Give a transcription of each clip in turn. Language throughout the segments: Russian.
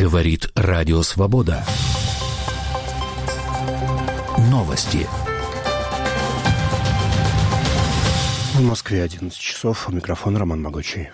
Говорит Радио Свобода. Новости. В Москве 11 часов. У микрофона Роман Могучий.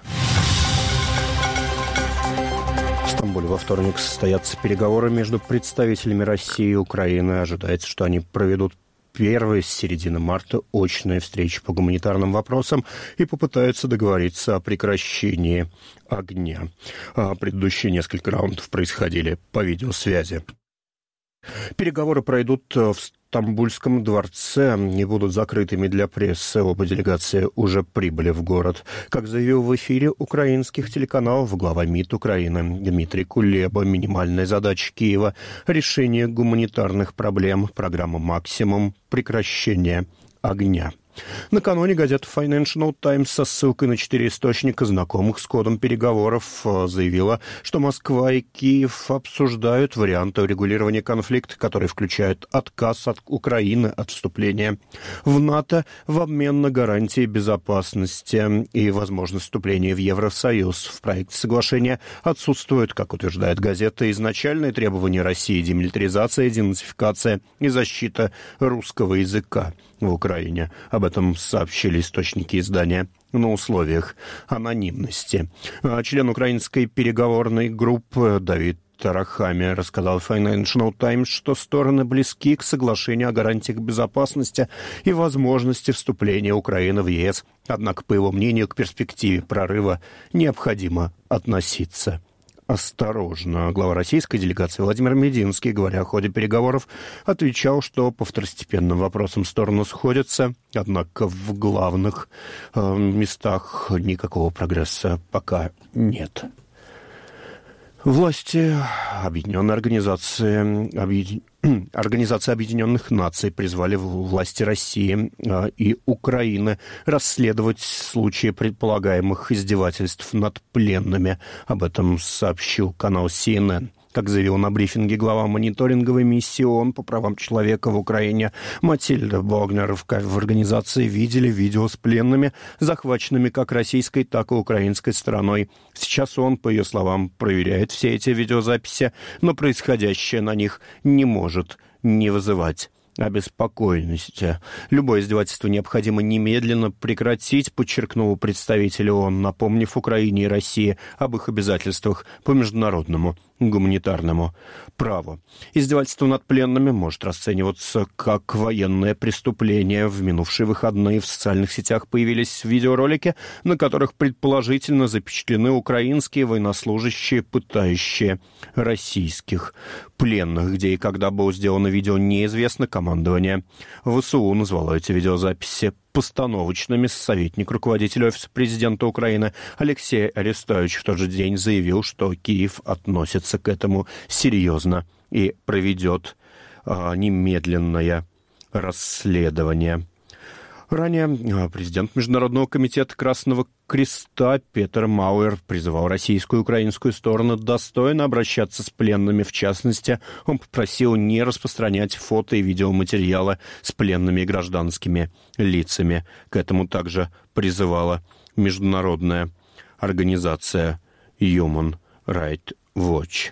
В Стамбуле во вторник состоятся переговоры между представителями России и Украины. Ожидается, что они проведут первые с середины марта очные встречи по гуманитарным вопросам и попытаются договориться о прекращении огня. Предыдущие несколько раундов происходили по видеосвязи. Переговоры пройдут в Стамбульском дворце и будут закрытыми для прессы. Оба делегации уже прибыли в город. Как заявил в эфире украинских телеканалов глава МИД Украины Дмитрий Кулеба, минимальная задача Киева – решение гуманитарных проблем, программа «Максимум», прекращение огня. Накануне газета Financial Times со ссылкой на 4 источника, знакомых с кодом переговоров, заявила, что Москва и Киев обсуждают варианты урегулирования конфликта, которые включают отказ от Украины от вступления в НАТО в обмен на гарантии безопасности и возможность вступления в Евросоюз. В проекте соглашения отсутствуют, как утверждает газета, изначальные требования России: демилитаризация, денацификация и защита русского языка в Украине. Об этом сообщили источники издания на условиях анонимности. Член украинской переговорной группы Давид Тарахами рассказал Financial Times, что стороны близки к соглашению о гарантиях безопасности и возможности вступления Украины в ЕС. Однако, по его мнению, к перспективе прорыва необходимо относиться осторожно. Глава российской делегации Владимир Мединский, говоря о ходе переговоров, отвечал, что по второстепенным вопросам стороны сходятся, однако в главных местах никакого прогресса пока нет. Власти Объединенной Организации Объединенных Наций призвали власти России и Украины расследовать случаи предполагаемых издевательств над пленными. Об этом сообщил канал CNN. Как заявил на брифинге глава мониторинговой миссии ООН по правам человека в Украине Матильда Богнер, в организации видели видео с пленными, захваченными как российской, так и украинской стороной. Сейчас ООН, по ее словам, проверяет все эти видеозаписи, но происходящее на них не может не вызывать обеспокоенности. Любое издевательство необходимо немедленно прекратить, подчеркнул представитель ООН, напомнив Украине и России об их обязательствах по международному гуманитарному праву. Издевательство над пленными может расцениваться как военное преступление. В минувшие выходные в социальных сетях появились видеоролики, на которых предположительно запечатлены украинские военнослужащие, пытающие российских пленных. Где и когда было сделано видео, неизвестно. Командование ВСУ назвало эти видеозаписи постановочными. Советник руководителя Офиса президента Украины Алексей Арестович в тот же день заявил, что Киев относится к этому серьезно и проведет немедленное расследование. Ранее президент Международного комитета Красного Креста Петер Мауэр призывал российскую и украинскую стороны достойно обращаться с пленными. В частности, он попросил не распространять фото и видеоматериалы с пленными и гражданскими лицами. К этому также призывала международная организация Human Rights Watch.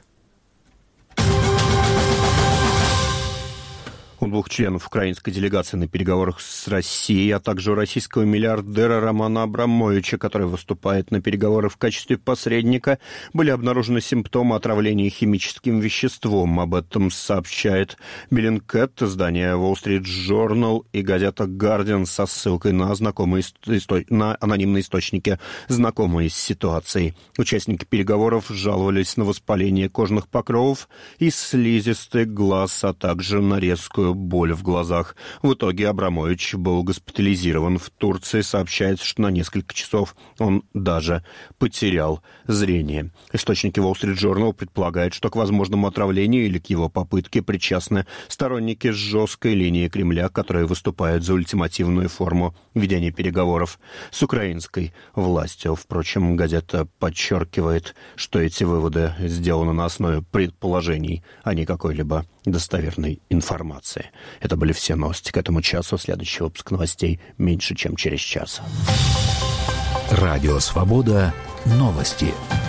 У 2 членов украинской делегации на переговорах с Россией, а также у российского миллиардера Романа Абрамовича, который выступает на переговорах в качестве посредника, были обнаружены симптомы отравления химическим веществом. Об этом сообщает Bellingcat, издание Wall Street Journal и газета Guardian со ссылкой на анонимные источники, знакомые с ситуацией. Участники переговоров жаловались на воспаление кожных покровов и слизистый глаз, а также на резкую боль в глазах. В итоге Абрамович был госпитализирован в Турции. Сообщается, что на несколько часов он даже потерял зрение. Источники Wall Street Journal предполагают, что к возможному отравлению или к его попытке причастны сторонники жесткой линии Кремля, которые выступают за ультимативную форму ведения переговоров с украинской властью. Впрочем, газета подчеркивает, что эти выводы сделаны на основе предположений, а не какой-либо достоверной информации. Это были все новости к этому часу. Следующий выпуск новостей меньше, чем через час. Радио «Свобода». Новости.